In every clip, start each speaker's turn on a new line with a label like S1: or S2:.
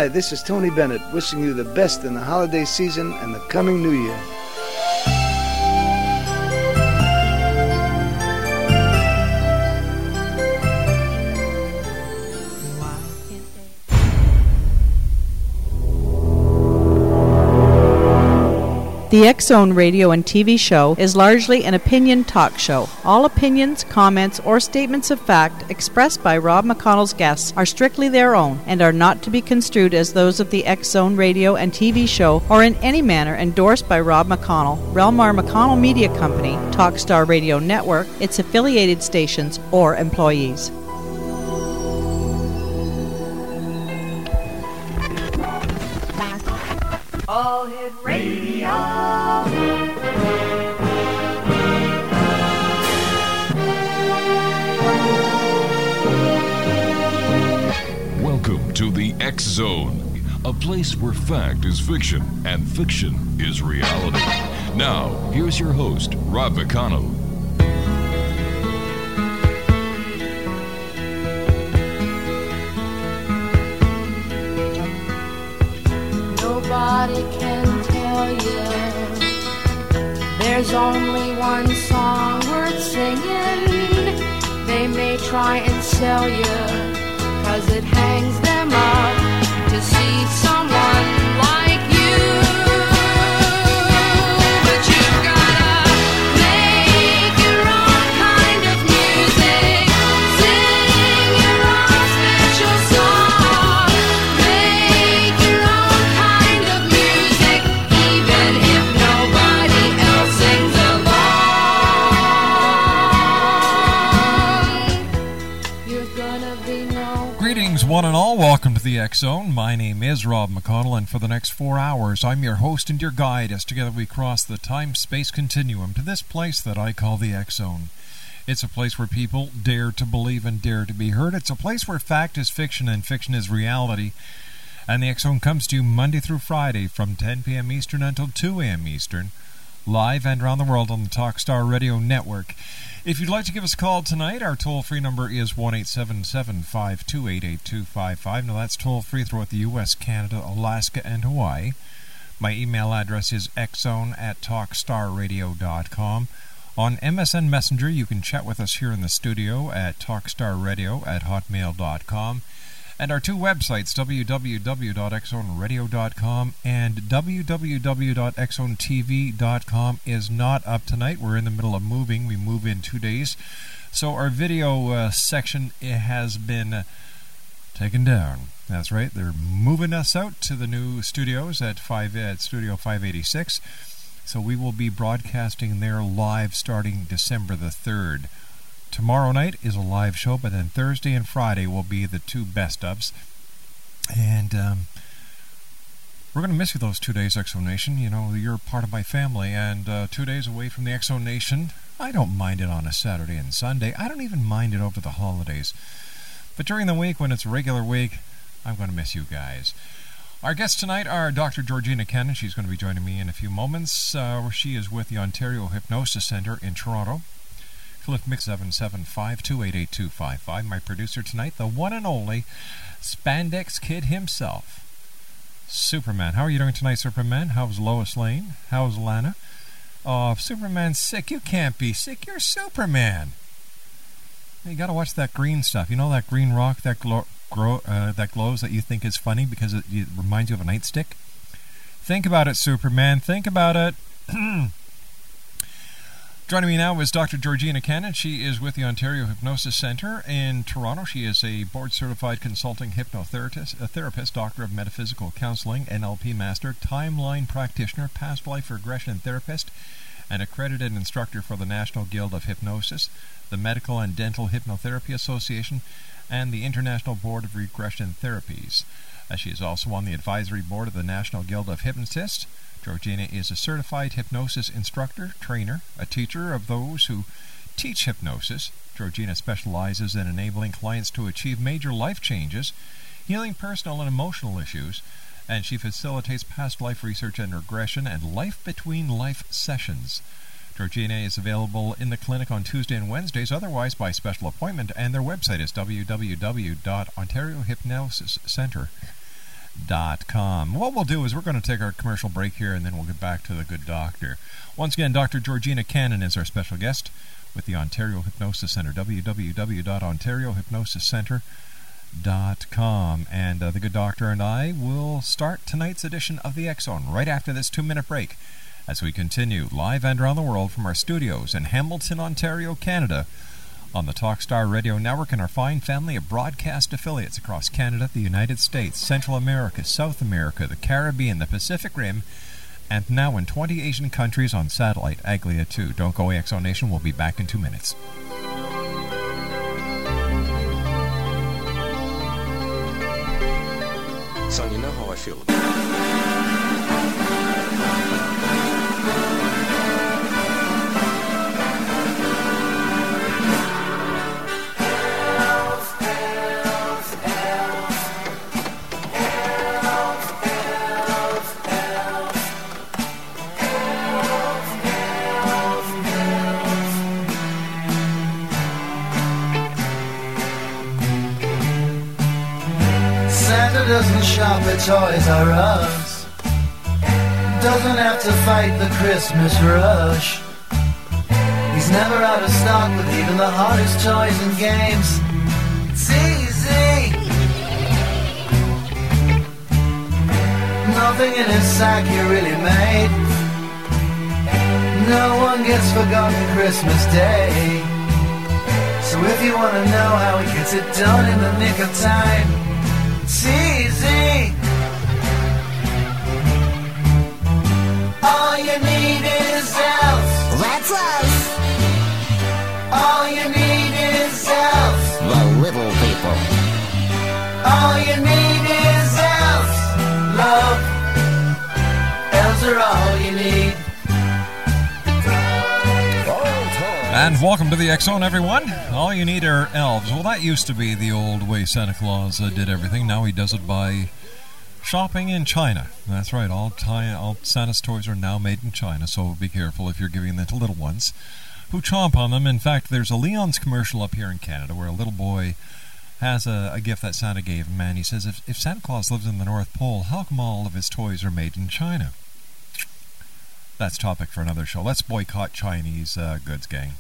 S1: Hi, this is Tony Bennett, wishing you the best in the holiday season and the coming new year.
S2: The X-Zone radio and TV show is largely an opinion talk show. All opinions, comments, or statements of fact expressed by Rob McConnell's guests are strictly their own and are not to be construed as those of the X-Zone radio and TV show or in any manner endorsed by Rob McConnell, Relmar McConnell Media Company, Talkstar Radio Network, its affiliated stations, or employees.
S3: All Hit Radio.
S4: Welcome to the X-Zone, a place where fact is fiction and fiction is reality. Now, here's your host, Rob McConnell.
S5: Nobody can tell you there's only one song worth singing. They may try and sell you 'cause it hangs them up to see someone like you. But you've gotta make your own kind of music, sing your own special song, make your own kind of music, even if nobody else sings along. You're gonna be no.
S6: Greetings, one and all. Welcome to the X-Zone. My name is Rob McConnell, and for the next 4 hours, I'm your host and your guide as together we cross the time-space continuum to this place that I call the X-Zone. It's a place where people dare to believe and dare to be heard. It's a place where fact is fiction and fiction is reality. And the X-Zone comes to you Monday through Friday from 10 p.m. Eastern until 2 a.m. Eastern, live and around the world on the Talkstar Radio Network. If you'd like to give us a call tonight, our toll-free number is 1-877-528-8255. Now, that's toll-free throughout the U.S., Canada, Alaska, and Hawaii. My email address is xzone@talkstarradio.com. On MSN Messenger, you can chat with us here in the studio at talkstarradio@hotmail.com. And our two websites, www.xzoneradio.com and www.xzonetv.com, is not up tonight. We're in the middle of moving. We move in 2 days. So our video section has been taken down. That's right. They're moving us out to the new studios at Studio 586. So we will be broadcasting there live starting December the 3rd. Tomorrow night is a live show, but then Thursday and Friday will be the two best ofs. And we're going to miss you those 2 days, X-Zone Nation. You know, you're part of my family, and 2 days away from the X-Zone Nation, I don't mind it on a Saturday and Sunday. I don't even mind it over the holidays. But during the week, when it's a regular week, I'm going to miss you guys. Our guests tonight are Dr. Georgina Cannon. She's going to be joining me in a few moments, where she is with the Ontario Hypnosis Centre in Toronto. Cliff Mix 775-288-255. My producer tonight, the one and only Spandex Kid himself, Superman. How are you doing tonight, Superman? How's Lois Lane? How's Lana? Oh, if Superman's sick, you can't be sick. You're Superman. You got to watch that green stuff. You know that green rock that that glows that you think is funny because it reminds you of a nightstick? Think about it, Superman. Think about it. Joining me now is Dr. Georgina Cannon. She is with the Ontario Hypnosis Centre in Toronto. She is a board-certified consulting hypnotherapist, a therapist, doctor of metaphysical counseling, NLP master, timeline practitioner, past life regression therapist, and accredited instructor for the National Guild of Hypnosis, the Medical and Dental Hypnotherapy Association, and the International Board of Regression Therapies. She is also on the advisory board of the National Guild of Hypnotists. Georgina is a certified hypnosis instructor, trainer, a teacher of those who teach hypnosis. Georgina specializes in enabling clients to achieve major life changes, healing personal and emotional issues, and she facilitates past life research and regression and life between life sessions. Georgina is available in the clinic on Tuesday and Wednesdays, otherwise by special appointment, and their website is www.ontariohypnosiscentre.com. What we'll do is we're going to take our commercial break here, and then we'll get back to the good doctor. Once again, Dr. Georgina Cannon is our special guest with the Ontario Hypnosis Centre, www.ontariohypnosiscentre.com. And the good doctor and I will start tonight's edition of the X-Zone right after this 2-minute break as we continue live and around the world from our studios in Hamilton, Ontario, Canada, on the Talkstar Radio Network and our fine family of broadcast affiliates across Canada, the United States, Central America, South America, the Caribbean, the Pacific Rim, and now in 20 Asian countries on satellite, Aglia 2. Don't go away, X-Zone Nation. We'll be back in 2 minutes.
S7: Son, you know how I feel.
S8: Santa doesn't shop at Toys R Us, doesn't have to fight the Christmas rush. He's never out of stock with even the hottest toys and games. It's easy. Nothing in his sack he really made. No one gets forgotten Christmas Day. So if you want to know how he gets it done in the nick of time, it's easy. All you need is elves.
S9: That's us,
S8: All you need is elves.
S9: the little people.
S8: All you need is elves. Love. Elves are all you need.
S6: And welcome to the X-Zone, everyone. All you need are elves. Well, that used to be the old way Santa Claus did everything. Now he does it by shopping in China. That's right. All Santa's toys are now made in China, so be careful if you're giving them to little ones who chomp on them. In fact, there's a Leon's commercial up here in Canada where a little boy has a gift that Santa gave him, and he says, if Santa Claus lives in the North Pole, how come all of his toys are made in China? That's topic for another show. Let's boycott Chinese goods, gang.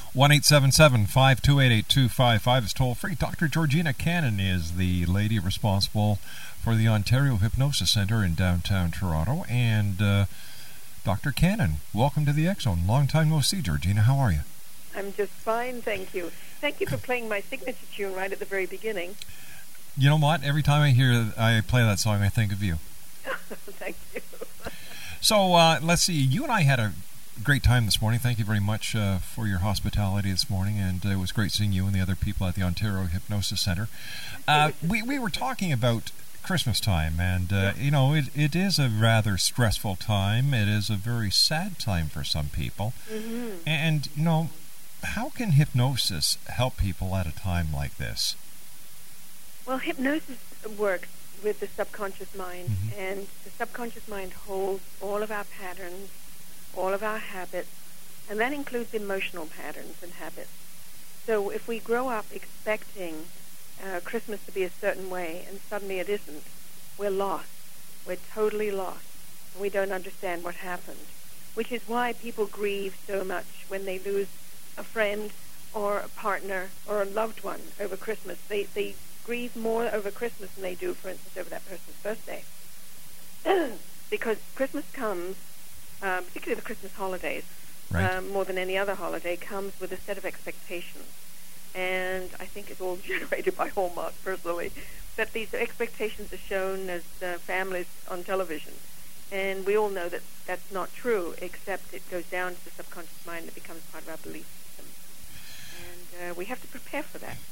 S6: 1-877-528-8255 is toll-free. Dr. Georgina Cannon is the lady responsible for the Ontario Hypnosis Centre in downtown Toronto. And Dr. Cannon, welcome to the X-Zone. Long time no see, Georgina. How are you?
S10: I'm just fine, thank you. Thank you for playing my signature tune right at the very beginning.
S6: You know what? Every time I play that song, I think of you.
S10: Thank you.
S6: So let's see. You and I had a great time this morning. Thank you very much for your hospitality this morning, and it was great seeing you and the other people at the Ontario Hypnosis Centre. We were talking about Christmas time, and you know, it is a rather stressful time. It is a very sad time for some people. Mm-hmm. And you know, how can hypnosis help people at a time like this?
S10: Well, hypnosis works with the subconscious mind, mm-hmm. and the subconscious mind holds all of our patterns, all of our habits, and that includes emotional patterns and habits. So if we grow up expecting Christmas to be a certain way and suddenly it isn't, we're lost. We're totally lost. And we don't understand what happened, which is why people grieve so much when they lose a friend or a partner or a loved one over Christmas. They grieve more over Christmas than they do, for instance, over that person's birthday. Because Christmas comes, particularly the Christmas holidays,
S6: right.
S10: More than any other holiday, comes with a set of expectations. And I think it's all generated by Hallmark, personally, that these expectations are shown as families on television. And we all know that that's not true, except it goes down to the subconscious mind and it becomes part of our belief system. And we have to prepare for that.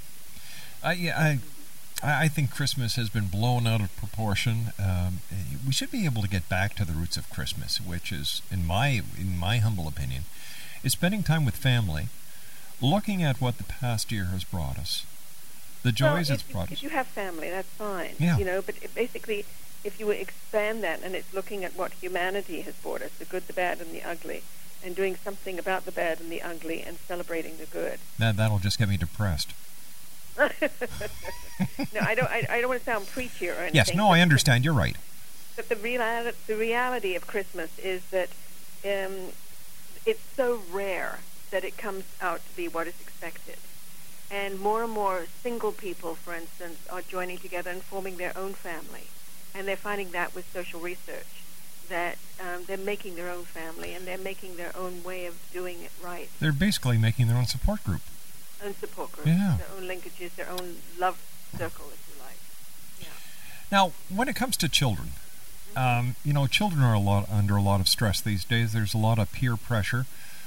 S6: I think Christmas has been blown out of proportion. We should be able to get back to the roots of Christmas, which is, in my humble opinion, is spending time with family, looking at what the past year has brought us, the joys it's brought us.
S10: If you have family, that's fine.
S6: Yeah.
S10: You know, but basically, if you expand that and it's looking at what humanity has brought us, the good, the bad, and the ugly, and doing something about the bad and the ugly and celebrating the good.
S6: That'll just get me depressed.
S10: No, I don't want to sound preachy or anything.
S6: Yes, no, I understand. You're right.
S10: But the reality of Christmas is that it's so rare that it comes out to be what is expected. And more single people, for instance, are joining together and forming their own family. And they're finding that with social research, that they're making their own family and they're making their own way of doing it right.
S6: They're basically making their own support group.
S10: Own support group,
S6: Yeah.
S10: their own linkages, their own love circle, if you like. Yeah.
S6: Now, when it comes to children, children are under a lot of stress these days. There's a lot of peer pressure.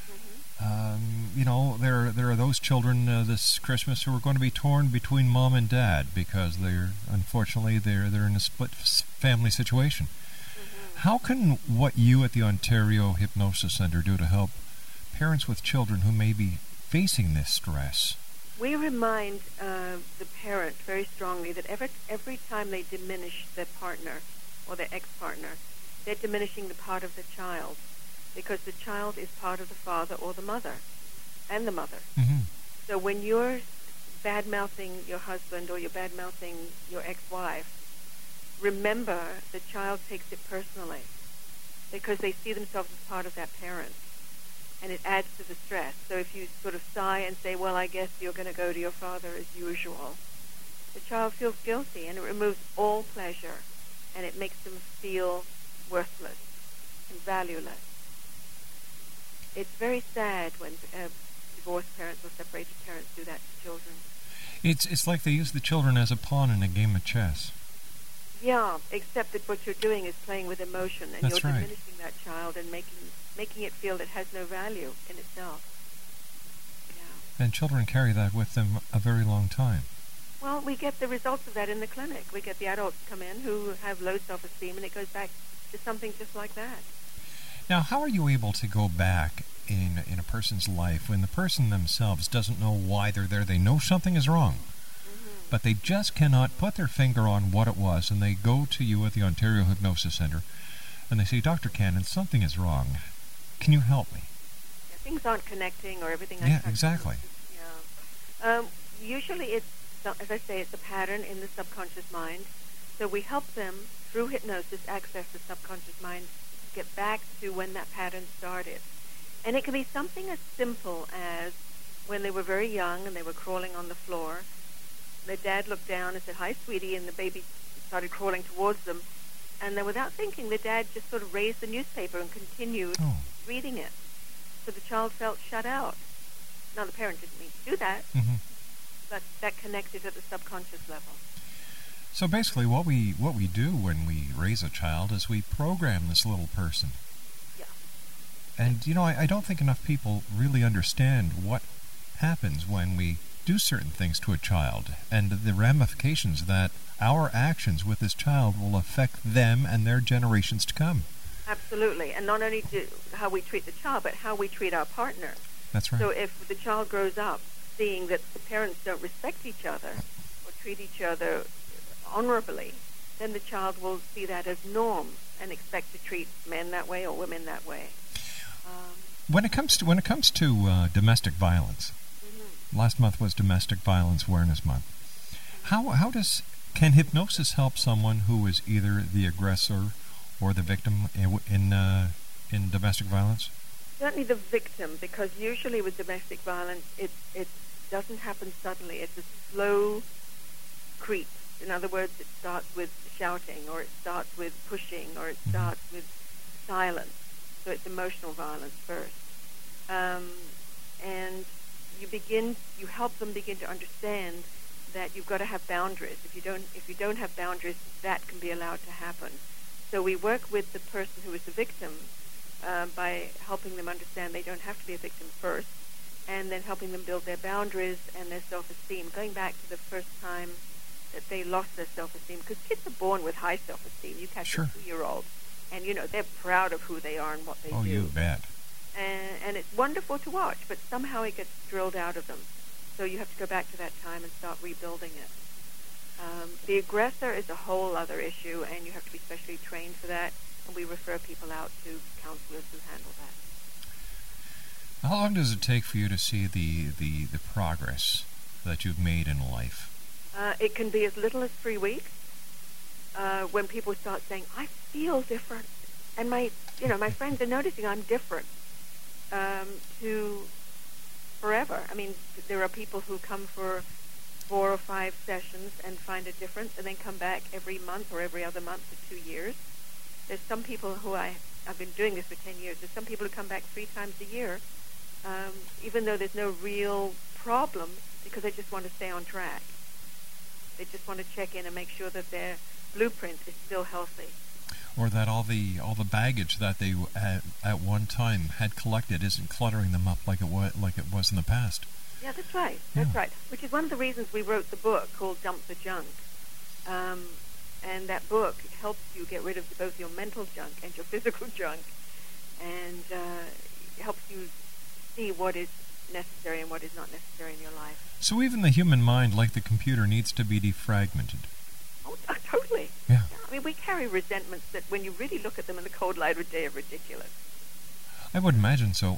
S6: There are those children this Christmas who are going to be torn between mom and dad because they're in a split family situation. How can what you at the Ontario Hypnosis Centre do to help parents with children who may be facing this stress?
S10: We remind the parent very strongly that every time they diminish their partner or their ex-partner, they're diminishing the part of the child, because the child is part of the father or the mother, and the mother.
S6: Mm-hmm.
S10: So when you're bad-mouthing your husband or you're bad-mouthing your ex-wife, remember the child takes it personally, because they see themselves as part of that parent, and it adds to the stress. So if you sort of sigh and say, well, I guess you're going to go to your father as usual, the child feels guilty, and it removes all pleasure, and it makes them feel worthless and valueless. It's very sad when divorced parents or separated parents do that to children.
S6: It's like they use the children as a pawn in a game of chess.
S10: Yeah, except that what you're doing is playing with emotion, and
S6: That's
S10: you're
S6: right.
S10: diminishing that child and making it feel it has no value in itself. Yeah.
S6: And children carry that with them a very long time.
S10: Well, we get the results of that in the clinic. We get the adults come in who have low self-esteem, and it goes back to something just like that.
S6: Now, how are you able to go back in a person's life when the person themselves doesn't know why they're there? They know something is wrong, but they just cannot put their finger on what it was, and they go to you at the Ontario Hypnosis Centre, and they say, Dr. Cannon, something is wrong. Can you help me?
S10: Yeah, things aren't connecting, or everything.
S6: Yeah, exactly.
S10: Yeah. Usually it's, as I say, it's a pattern in the subconscious mind. So we help them, through hypnosis, access the subconscious mind to get back to when that pattern started. And it can be something as simple as when they were very young and they were crawling on the floor. Their dad looked down and said, hi, sweetie, and the baby started crawling towards them. And then without thinking, the dad just sort of raised the newspaper and continued reading it. So the child felt shut out. Now, the parent didn't mean to do that, but that connected at the subconscious level.
S6: So basically what we do when we raise a child is we program this little person.
S10: Yeah.
S6: And, I don't think enough people really understand what happens when we do certain things to a child, and the ramifications that our actions with this child will affect them and their generations to come.
S10: Absolutely. And not only how we treat the child, but how we treat our partner.
S6: That's right.
S10: So if the child grows up seeing that the parents don't respect each other or treat each other honorably, then the child will see that as norm and expect to treat men that way or women that way.
S6: When it comes to domestic violence, last month was Domestic Violence Awareness Month. Can hypnosis help someone who is either the aggressor or the victim in domestic violence?
S10: Certainly the victim, because usually with domestic violence, it doesn't happen suddenly. It's a slow creep. In other words, it starts with shouting, or it starts with pushing, or it starts with silence. So it's emotional violence first. And you help them begin to understand that you've got to have boundaries. If you don't have boundaries, that can be allowed to happen. So we work with the person who is the victim by helping them understand they don't have to be a victim first, and then helping them build their boundaries and their self-esteem, going back to the first time that they lost their self-esteem, because kids are born with high self-esteem. You catch a 2-year-old, and they're proud of who they are and what they do.
S6: Oh, you bet.
S10: And it's wonderful to watch, but somehow it gets drilled out of them. So you have to go back to that time and start rebuilding it. The aggressor is a whole other issue, and you have to be specially trained for that, and we refer people out to counselors who handle that.
S6: How long does it take for you to see the progress that you've made in life?
S10: It can be as little as 3 weeks. When people start saying, "I feel different," and my friends are noticing I'm different, to forever. I mean, there are people who come for 4 or 5 sessions and find a difference, and then come back every month or every other month for 2 years. There's some people who I've been doing this for 10 years. There's some people who come back 3 times a year, even though there's no real problem, because they just want to stay on track. They just want to check in and make sure that their blueprint is still healthy.
S6: Or that all the baggage that they at one time had collected isn't cluttering them up like it was in the past.
S10: Yeah, that's right. That's right. Which is one of the reasons we wrote the book called Dump the Junk. And that book helps you get rid of both your mental junk and your physical junk, and helps you see what is necessary and what is not necessary in your life.
S6: So even the human mind, like the computer, needs to be defragmented.
S10: Oh, totally.
S6: Yeah.
S10: I mean, we carry resentments that when you really look at them in the cold light of day are ridiculous.
S6: I would imagine so.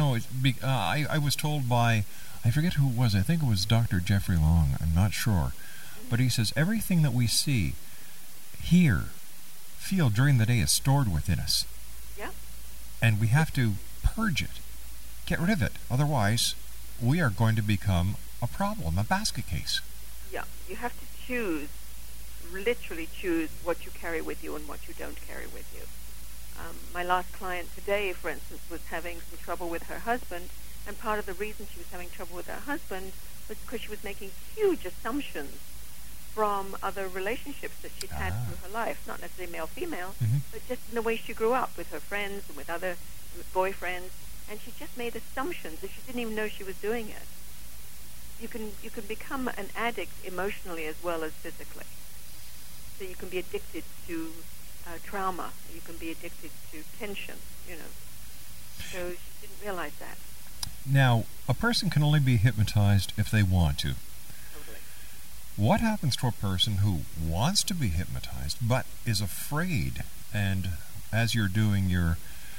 S6: I was told by, I forget who it was, I think it was Dr. Jeffrey Long, I'm not sure. But he says everything that we see, hear, feel during the day is stored within us.
S10: Yeah.
S6: And we have to purge it, get rid of it. Otherwise, we are going to become a problem, a basket case.
S10: Yeah, you have to choose, literally choose what you carry with you and what you don't carry with you. My last client today, for instance, was having some trouble with her husband, and part of the reason she was having trouble with her husband was because she was making huge assumptions from other relationships that she'd had through her life, not necessarily male-female, but just in the way she grew up with her friends and with other boyfriends, and she just made assumptions that she didn't even know she was doing it. You can become an addict emotionally as well as physically. So you can be addicted to trauma. You can be addicted to tension, So she didn't realize that.
S6: Now, a person can only be hypnotized if they want to.
S10: Totally.
S6: What happens to a person who wants to be hypnotized but is afraid? And as you're doing your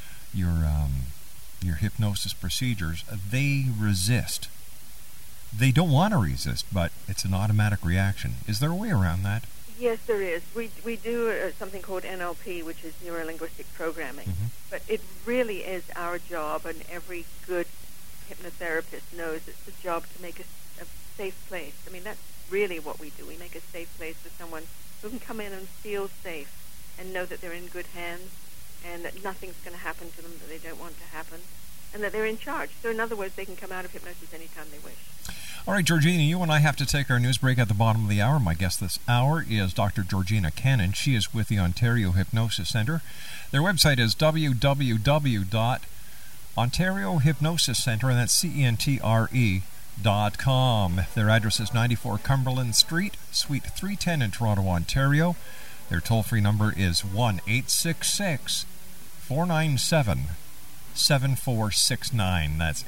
S6: hypnosis procedures, they resist. They don't want to resist, but it's an automatic reaction. Is there a way around that?
S10: Yes, there is. We do something called NLP, which is neuro-linguistic programming. But it really is our job, and every good hypnotherapist knows it's the job to make a safe place. I mean, that's really what we do. We make a safe place for someone who can come in and feel safe and know that they're in good hands and that nothing's going to happen to them that they don't want to happen, and that they're in charge. So in other words, they can come out of hypnosis anytime they wish.
S6: All right, Georgina, you and I have to take our news break at the bottom of the hour. My guest this hour is Dr. Georgina Cannon. She is with the Ontario Hypnosis Centre. Their website is www.Ontario Hypnosis Centre, and that's CENTRE.com. Their address is 94 Cumberland Street, Suite 310 in Toronto, Ontario. Their toll-free number is 1-866-497-7469. That's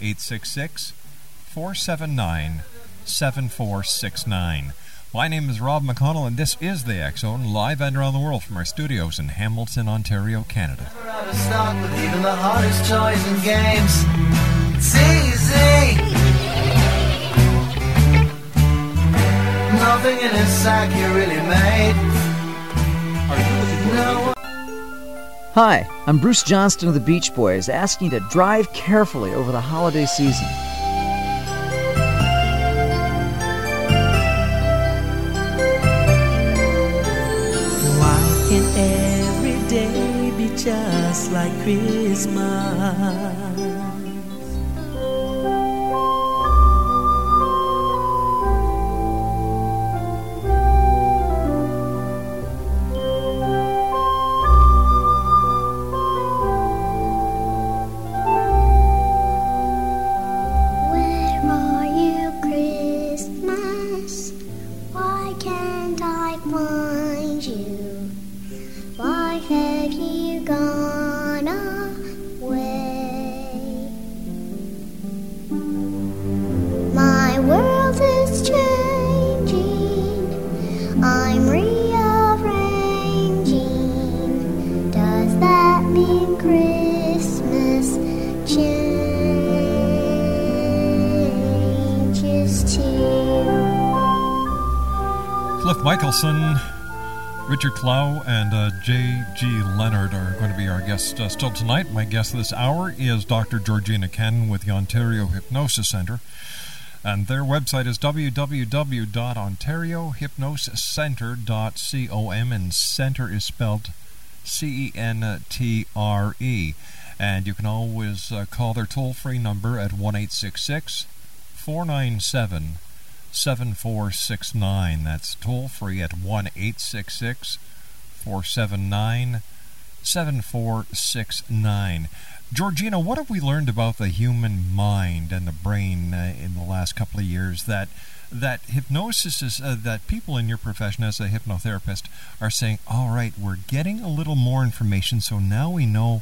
S6: 866-479-7469. My name is Rob McConnell, and this is the X-Zone, live and around the world from our studios in Hamilton, Ontario, Canada.
S8: Never out of stock with even the hardest toys and games. It's easy. Nothing in his sack you really made. No.
S11: Hi, I'm Bruce Johnston of the Beach Boys, asking you to drive carefully over the holiday season.
S12: Why can every day be just like Christmas?
S13: Why have you gone away?
S6: Michelson, Richard Clow, and J.G. Leonard are going to be our guests still tonight. My guest this hour is Dr. Georgina Cannon with the Ontario Hypnosis Centre. And their website is www.ontariohypnosiscentre.com, and centre is spelled C-E-N-T-R-E. And you can always call their toll-free number at 1-866-497-7469. That's toll-free at 1-866-479-7469. Georgina, what have we learned about the human mind and the brain in the last couple of years that hypnosis is, that people in your profession as a hypnotherapist are saying, all right, we're getting a little more information, so now we know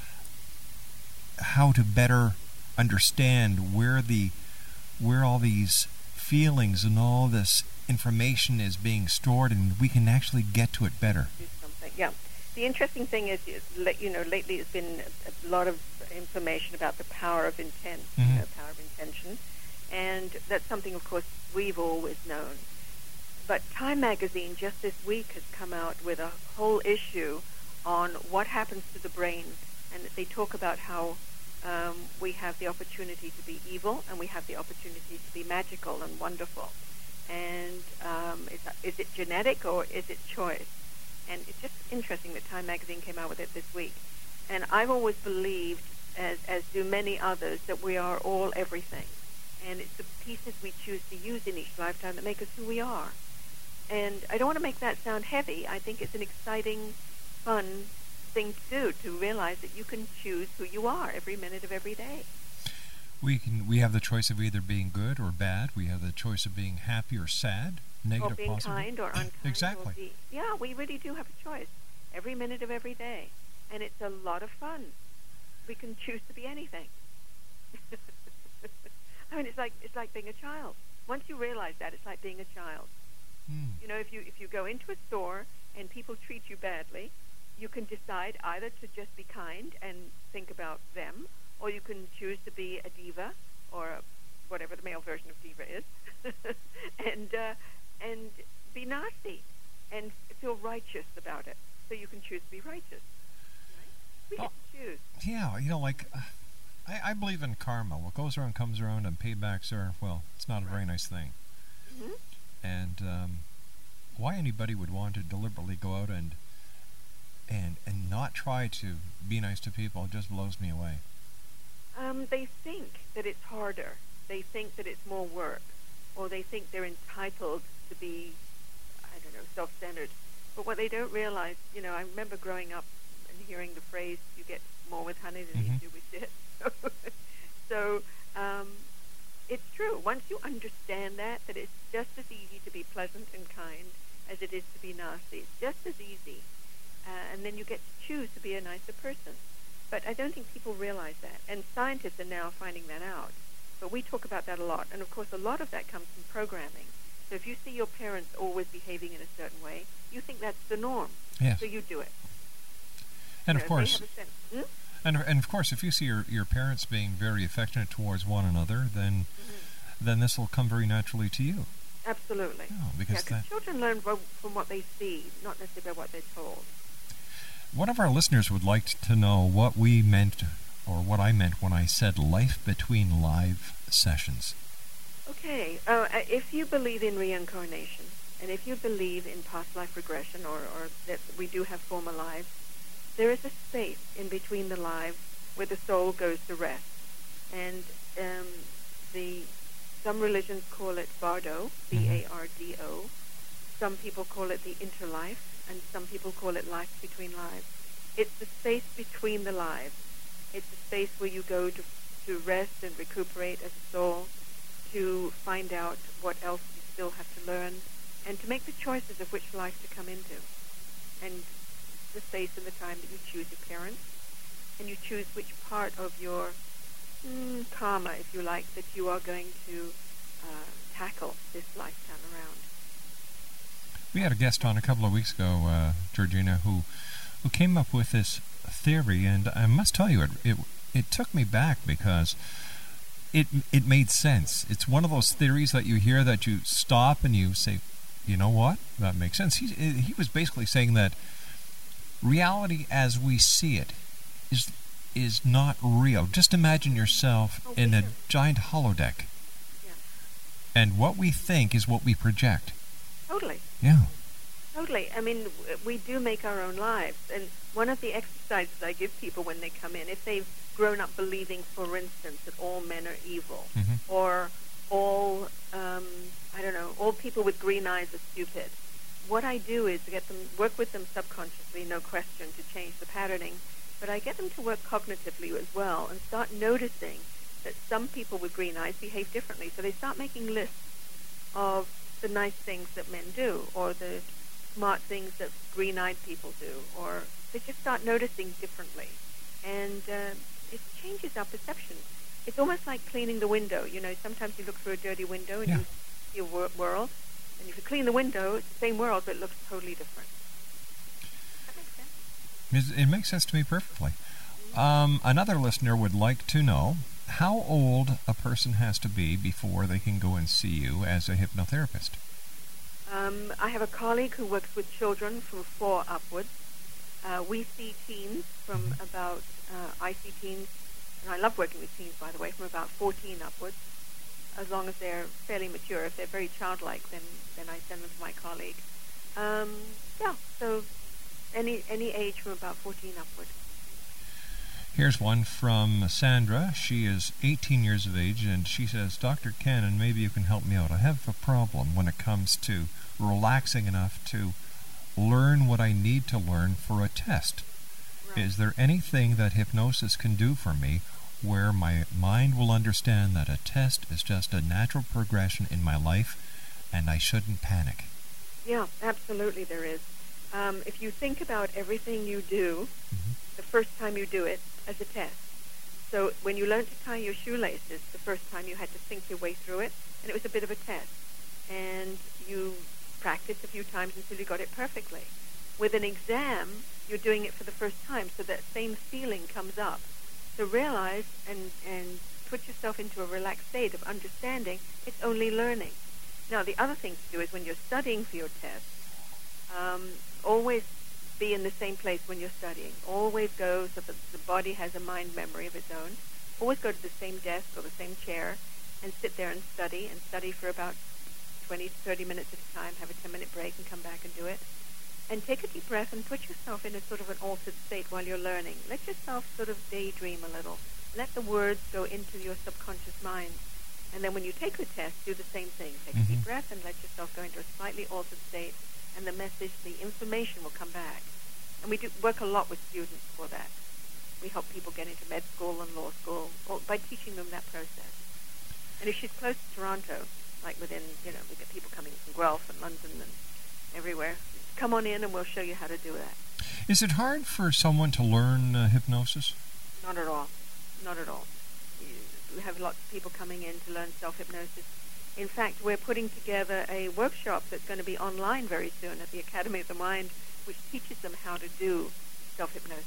S6: how to better understand where all these feelings and all this information is being stored, and we can actually get to it better.
S10: Do something, yeah. The interesting thing is, lately there's been a lot of information about the power of intent, power of intention, and that's something, of course, we've always known. But Time magazine just this week has come out with a whole issue on what happens to the brain, and they talk about how we have the opportunity to be evil and we have the opportunity to be magical and wonderful. And is it genetic or is it choice? And it's just interesting that Time magazine came out with it this week. And I've always believed, as do many others, that we are all everything. And it's the pieces we choose to use in each lifetime that make us who we are. And I don't want to make that sound heavy. I think it's an exciting, fun thing to do, to realize that you can choose who you are every minute of every day.
S6: We have the choice of either being good or bad. We have the choice of being happy or sad, negative,
S10: or being
S6: positive.
S10: kind or unkind.
S6: Exactly.
S10: Yeah, we really do have a choice every minute of every day, and it's a lot of fun. We can choose to be anything. I mean, it's like being a child. Once you realize that, it's like being a child. You know, if you go into a store and people treat you badly, you can decide either to just be kind and think about them, or you can choose to be a diva, or whatever the male version of diva is, and be nasty and feel righteous about it. So you can choose to be righteous. Right? We get to choose.
S6: Yeah, you know, like I believe in karma. What goes around comes around, and paybacks are, well, it's not a very nice thing. And why anybody would want to deliberately go out and not try to be nice to people just blows me away.
S10: They think that it's harder. They think that it's more work, or they think they're entitled to be, I don't know, self-centered. But what they don't realize, you know, I remember growing up and hearing the phrase, you get more with honey than you do with shit. So it's true. Once you understand that it's just as easy to be pleasant and kind as it is to be nasty. It's just as easy. And then you get to choose to be a nicer person. But I don't think people realize that. And scientists are now finding that out. But we talk about that a lot. And, of course, a lot of that comes from programming. So if you see your parents always behaving in a certain way, you think that's the norm.
S6: Yes.
S10: So you do it.
S6: And, of course, and of course, if you see your parents being very affectionate towards one another, then this will come very naturally to you.
S10: Absolutely.
S6: Oh, because
S10: children learn from what they see, not necessarily by what they're told.
S6: One of our listeners would like to know what we meant, or what I meant when I said life between live sessions.
S10: Okay. If you believe in reincarnation, and if you believe in past life regression, or that we do have former lives, there is a space in between the lives where the soul goes to rest. And some religions call it Bardo, B-A-R-D-O. Some people call it the interlife, and some people call it life between lives. It's the space between the lives. It's the space where you go to rest and recuperate as a soul, to find out what else you still have to learn, and to make the choices of which life to come into. And the space and the time that you choose your parents, and you choose which part of your karma, if you like, that you are going to tackle this lifetime around.
S6: We had a guest on a couple of weeks ago, Georgina, who came up with this theory, and I must tell you, it took me back because it made sense. It's one of those theories that you hear that you stop and you say, you know what? That makes sense. He was basically saying that reality as we see it is not real. Just imagine yourself in a giant holodeck.
S10: Yeah.
S6: And what we think is what we project.
S10: Totally.
S6: Yeah.
S10: Totally. I mean, we do make our own lives. And one of the exercises I give people when they come in, if they've grown up believing, for instance, that all men are evil, or all, all people with green eyes are stupid, what I do is work with them subconsciously, no question, to change the patterning. But I get them to work cognitively as well and start noticing that some people with green eyes behave differently. So they start making lists of the nice things that men do, or the smart things that green-eyed people do, or they just start noticing differently. And it changes our perception. It's almost like cleaning the window. You know, sometimes you look through a dirty window and you see a world. And if you clean the window, it's the same world, but it looks totally different. Does that make sense?
S6: It makes sense to me perfectly. Another listener would like to know how old a person has to be before they can go and see you as a hypnotherapist.
S10: I have a colleague who works with children from 4 upwards. We see teens from about, I see teens, and I love working with teens, by the way, from about 14 upwards, as long as they're fairly mature. If they're very childlike, then I send them to my colleague. So any age from about 14 upwards.
S6: Here's one from Sandra. She is 18 years of age, and she says, Dr. Cannon, maybe you can help me out. I have a problem when it comes to relaxing enough to learn what I need to learn for a test. Right. Is there anything that hypnosis can do for me where my mind will understand that a test is just a natural progression in my life and I shouldn't panic?
S10: Yeah, absolutely there is. If you think about everything you do, the first time you do it, as a test. So when you learned to tie your shoelaces, the first time you had to think your way through it, and it was a bit of a test. And you practiced a few times until you got it perfectly. With an exam, you're doing it for the first time, so that same feeling comes up. So realize and put yourself into a relaxed state of understanding it's only learning. Now, the other thing to do is when you're studying for your test, always be in the same place when you're studying. Always go so that the body has a mind memory of its own. Always go to the same desk or the same chair and sit there and study for about 20 to 30 minutes at a time. Have a 10-minute break and come back and do it. And take a deep breath and put yourself in a sort of an altered state while you're learning. Let yourself sort of daydream a little. Let the words go into your subconscious mind. And then when you take the test, do the same thing. Take a deep breath and let yourself go into a slightly altered state, and the message, the information will come back. And we do work a lot with students for that. We help people get into med school and law school by teaching them that process. And if she's close to Toronto, like within, we get people coming from Guelph and London and everywhere, come on in and we'll show you how to do that.
S6: Is it hard for someone to learn hypnosis?
S10: Not at all. Not at all. We have lots of people coming in to learn self-hypnosis. In fact, we're putting together a workshop that's going to be online very soon at the Academy of the Mind, which teaches them how to do self-hypnosis.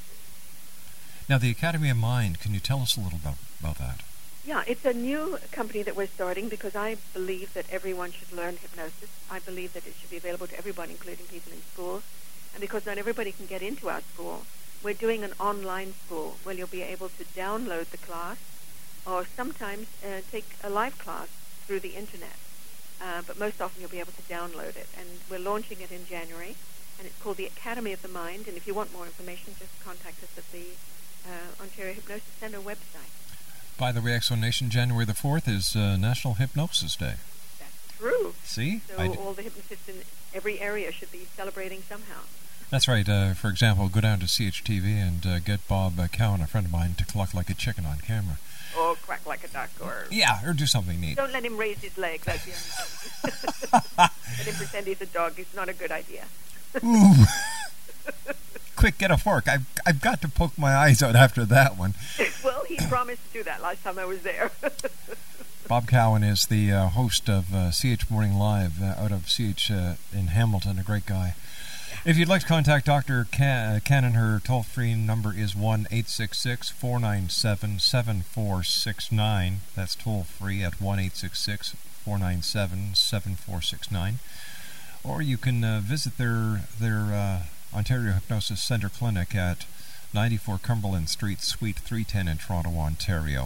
S6: Now, the Academy of Mind, can you tell us a little about that?
S10: Yeah, it's a new company that we're starting because I believe that everyone should learn hypnosis. I believe that it should be available to everyone, including people in schools. And because not everybody can get into our school, we're doing an online school where you'll be able to download the class or sometimes take a live class through the internet. But most often you'll be able to download it. And we're launching it in January, and it's called the Academy of the Mind. And if you want more information, just contact us at the Ontario Hypnosis Centre website.
S6: By the way, X Zone Nation, January the 4th is National Hypnosis Day.
S10: That's true.
S6: See?
S10: So all the hypnotists in every area should be celebrating somehow.
S6: That's right. For example, go down to CHTV and get Bob Cowan, a friend of mine, to cluck like a chicken on camera.
S10: Or quack like a duck, or...
S6: Yeah, or do something neat.
S10: Don't let him raise his leg, that's the only thing. Let him pretend he's a dog. It's not a good idea.
S6: Ooh. Quick, get a fork. I've got to poke my eyes out after that one.
S10: Well, he promised to do that last time I was there.
S6: Bob Cowan is the host of CH Morning Live out of CH in Hamilton, a great guy. If you'd like to contact Dr. Cannon, her toll-free number is 1-866-497-7469. That's toll-free at 1-866-497-7469. or you can visit their Ontario Hypnosis Centre Clinic at 94 Cumberland Street, Suite 310 in Toronto, Ontario.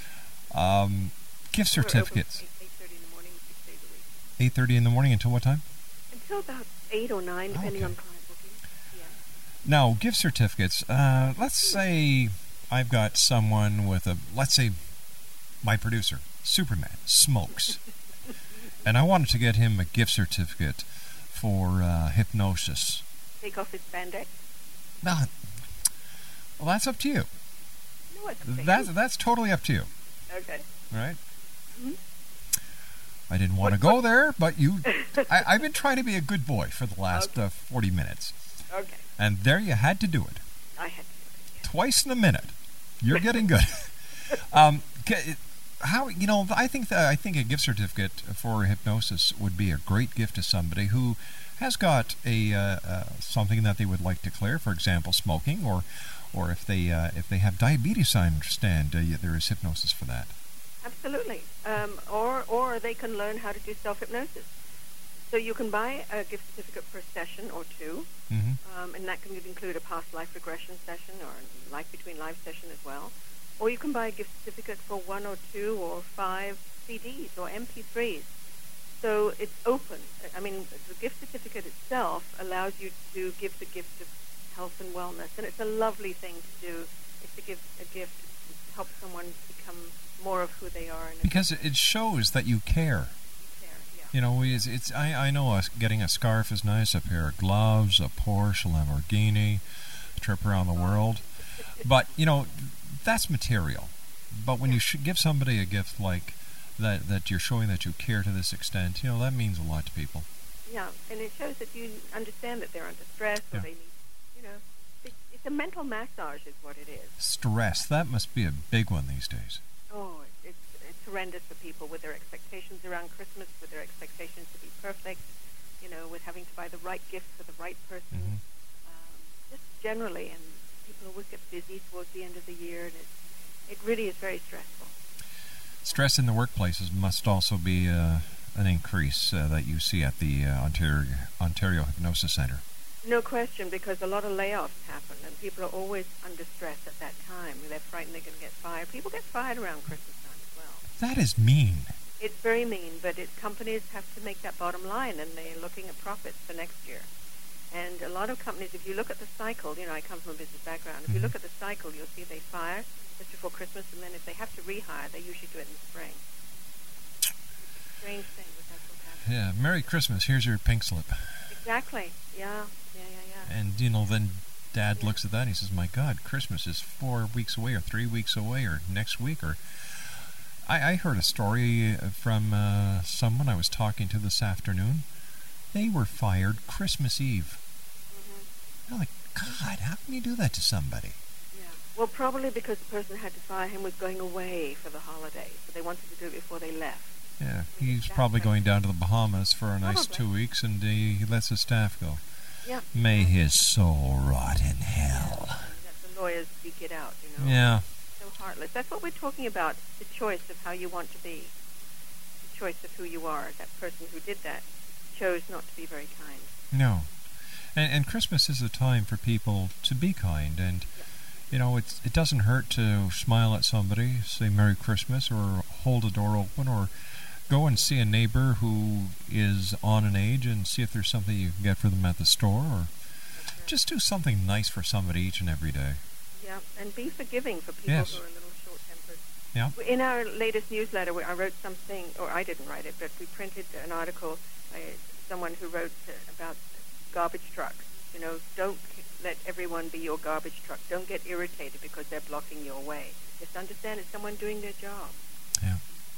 S6: Gift certificates.
S10: 8:30 in the morning, 6 days a week.
S6: 8:30 in the morning until what time?
S10: Until about 8 or 9, depending on client booking. Yeah.
S6: Now, gift certificates. Let's say I've got someone with let's say my producer, Superman, smokes. And I wanted to get him a gift certificate for hypnosis.
S10: Take off his spandex?
S6: No. Well, that's up to you.
S10: No, it's okay.
S6: That's totally up to you.
S10: Okay.
S6: Right?
S10: Mm-hmm.
S6: I didn't want to go there, but I've been trying to be a good boy for the last 40 minutes.
S10: Okay.
S6: And there you had to do it.
S10: I had to do it. Yeah.
S6: Twice in a minute. You're getting good. I think a gift certificate for hypnosis would be a great gift to somebody who has got something that they would like to clear, for example, smoking, or if they have diabetes. I understand there is hypnosis for that.
S10: Absolutely. Or they can learn how to do self-hypnosis. So you can buy a gift certificate for a session or two, and that can include a past life regression session or a life between life session as well. Or you can buy a gift certificate for 1 or 2 or 5 CDs or MP3s. So it's open. I mean, the gift certificate itself allows you to give the gift of health and wellness, and it's a lovely thing to do. It's to give a gift to help someone become more of who they are.
S6: Because it shows that you care. You know, I know getting a scarf is nice, a pair of gloves, a Porsche, a Lamborghini, a trip around the world. But, that's material. But when you give somebody a gift like that you're showing that you care to this extent, that means a lot to people.
S10: Yeah, and it shows that you understand that they're under stress or they need, it's a mental massage is what it is.
S6: Stress, that must be a big one these days.
S10: Oh, it's horrendous for people with their expectations around Christmas, with their expectations to be perfect, with having to buy the right gift for the right person, just generally, and people always get busy towards the end of the year, and it really is very stressful.
S6: Stress in the workplaces must also be an increase that you see at the Ontario Hypnosis Centre.
S10: No question, because a lot of layoffs happen, and people are always under stress at that time. They're frightened they're going to get fired. People get fired around Christmas time as well.
S6: That is mean.
S10: It's very mean, but companies have to make that bottom line, and they're looking at profits for next year. And a lot of companies, if you look at the cycle, I come from a business background, if you look at the cycle, you'll see they fire just before Christmas, and then if they have to rehire, they usually do it in the spring. It's a strange thing, but that's what happens.
S6: Yeah, Merry Christmas, here's your pink slip.
S10: Exactly, yeah.
S6: And, then Dad looks at that and he says, my God, Christmas is 4 weeks away or 3 weeks away or next week. Or I heard a story from someone I was talking to this afternoon. They were fired Christmas Eve. I'm like, God, how can you do that to somebody?
S10: Yeah. Well, probably because the person who had to fire him was going away for the holidays, so they wanted to do it before they left.
S6: Yeah, he's probably going down to the Bahamas for a nice 2 weeks, and he lets his staff go.
S10: Yeah.
S6: May his soul rot in hell.
S10: Let the lawyers speak it out,
S6: Yeah.
S10: So heartless. That's what we're talking about, the choice of how you want to be. The choice of who you are. That person who did that chose not to be very kind.
S6: No. And Christmas is a time for people to be kind, and it doesn't hurt to smile at somebody, say Merry Christmas, or hold a door open, or go and see a neighbor who is on an age and see if there's something you can get for them at the store, or just do something nice for somebody each and every day.
S10: Yeah, and be forgiving for people who are a little short-tempered.
S6: Yeah.
S10: In our latest newsletter, I wrote something, or I didn't write it, but we printed an article by someone who wrote about garbage trucks. Don't let everyone be your garbage truck. Don't get irritated because they're blocking your way. Just understand it's someone doing their job.
S6: Yeah.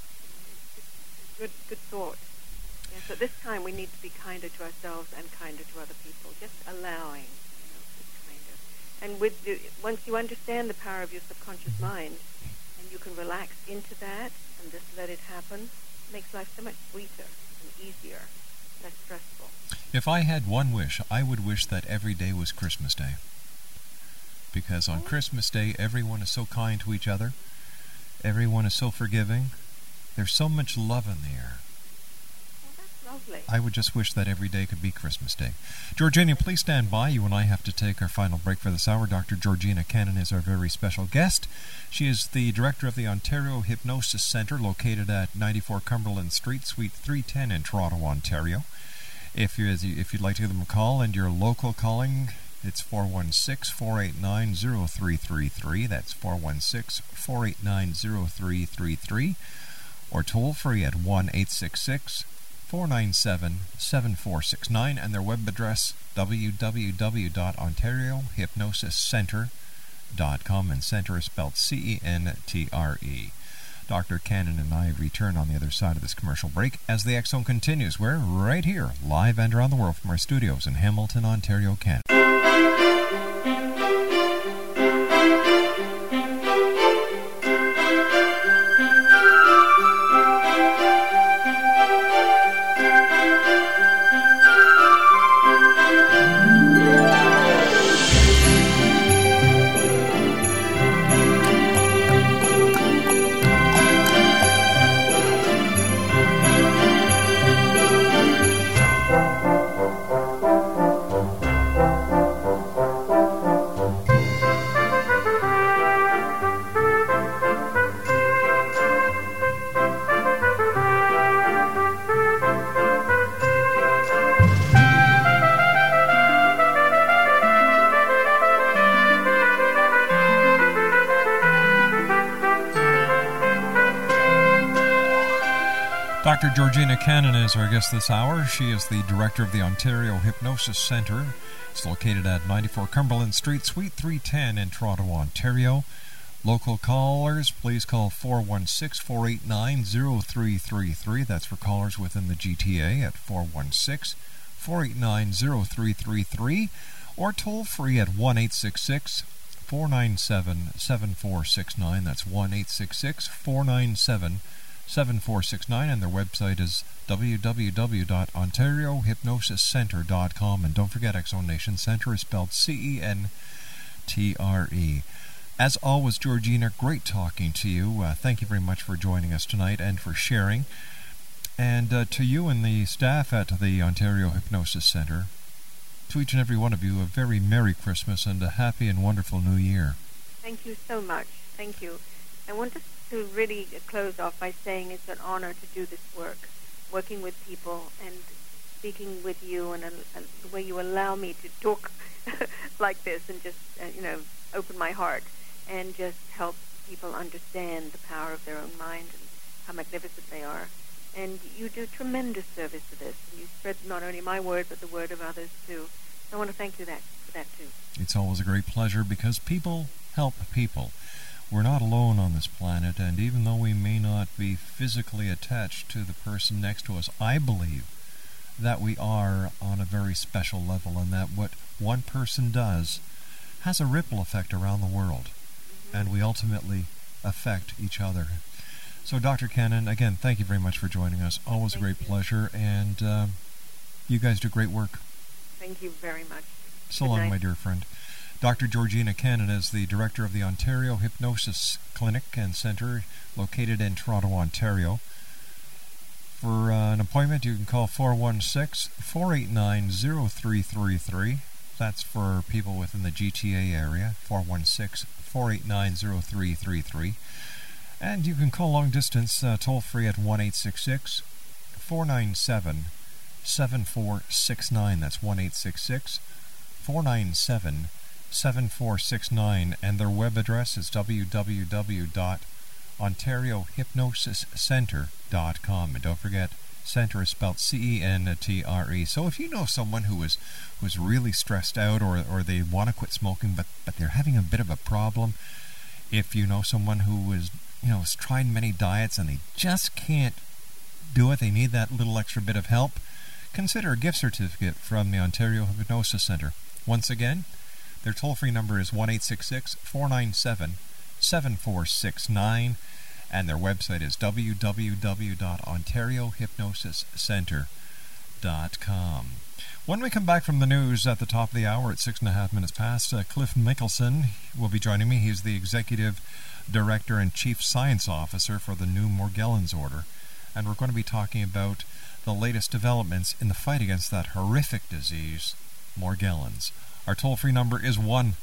S10: Good thought. Yeah, so this time we need to be kinder to ourselves and kinder to other people. Just allowing, just kinder. And once you understand the power of your subconscious mind, and you can relax into that and just let it happen, it makes life so much sweeter and easier, less stressful.
S6: If I had one wish, I would wish that every day was Christmas Day. Because on Christmas Day, everyone is so kind to each other. Everyone is so forgiving. There's so much love in the air.
S10: Well, that's lovely.
S6: I would just wish that every day could be Christmas Day. Georgina, please stand by. You and I have to take our final break for this hour. Dr. Georgina Cannon is our very special guest. She is the director of the Ontario Hypnosis Centre, located at 94 Cumberland Street, Suite 310 in Toronto, Ontario. If you'd like to give them a call and your local calling, it's 416-489-0333. That's 416-489-0333. Or toll free at 1-866-497-7469, and their web address www.ontariohypnosiscentre.com, and centre is spelled C-E-N-T-R-E. Dr. Cannon and I return on the other side of this commercial break as the X Zone continues. We're right here, live and around the world from our studios in Hamilton, Ontario, Canada. Dr. Georgina Cannon is our guest this hour. She is the director of the Ontario Hypnosis Centre. It's located at 94 Cumberland Street, Suite 310 in Toronto, Ontario. Local callers, please call 416-489-0333. That's for callers within the GTA at 416-489-0333. Or toll free at 1-866-497-7469. That's 1-866-497-7469. 7469, and their website is www.ontariohypnosiscentre.com. And don't forget, X Zone Nation, Centre is spelled C-E-N-T-R-E. As always, Georgina, great talking to you. Thank you very much for joining us tonight and for sharing. And to you and the staff at the Ontario Hypnosis Centre, to each and every one of you, a very Merry Christmas and a happy and wonderful New Year.
S10: Thank you so much. Thank you. I want to really close off by saying it's an honor to do this work, working with people and speaking with you, and the way you allow me to talk like this and just, open my heart and just help people understand the power of their own mind and how magnificent they are. And you do tremendous service to this. And you spread not only my word, but the word of others, too. So I want to thank you for that, too.
S6: It's always a great pleasure because people help people. We're not alone on this planet, and even though we may not be physically attached to the person next to us, I believe that we are on a very special level, and that what one person does has a ripple effect around the world, and we ultimately affect each other. So, Dr. Cannon, again, thank you very much for joining us. Always a great pleasure, and you guys do great work.
S10: Thank you very much.
S6: So long, my dear friend. Dr. Georgina Cannon is the director of the Ontario Hypnosis Clinic and Centre, located in Toronto, Ontario. For an appointment, you can call 416-489-0333. That's for people within the GTA area, 416-489-0333. And you can call long distance toll-free at 1-866-497-7469. That's 1-866-497-7469, and their web address is www.ontariohypnosiscentre.com. And don't forget, centre is spelled C-E-N-T-R-E. So if you know someone who is really stressed out, or they want to quit smoking but they're having a bit of a problem, if you know someone who is has tried many diets and they just can't do it, they need that little extra bit of help, consider a gift certificate from the Ontario Hypnosis Centre. Once again, their toll-free number is 1-866-497-7469, and their website is www.ontariohypnosiscentre.com. When we come back from the news at the top of the hour at 6.5 minutes past, Cliff Mickelson will be joining me. He's the Executive Director and Chief Science Officer for the new Morgellons Order, and we're going to be talking about the latest developments in the fight against that horrific disease, Morgellons. Our toll-free number is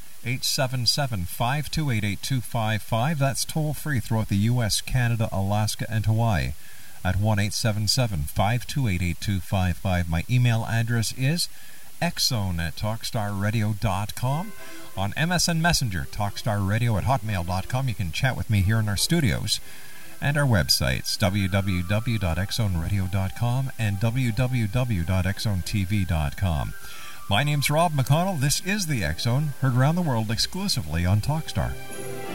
S6: 1-877-528-8255. That's toll-free throughout the U.S., Canada, Alaska, and Hawaii at 1-877-528-8255. My email address is xzone@talkstarradio.com. On MSN Messenger, talkstarradio@hotmail.com. You can chat with me here in our studios. And our websites, www.xzoneradio.com and www.xzonetv.com. My name's Rob McConnell. This is the X Zone, heard around the world exclusively on Talkstar.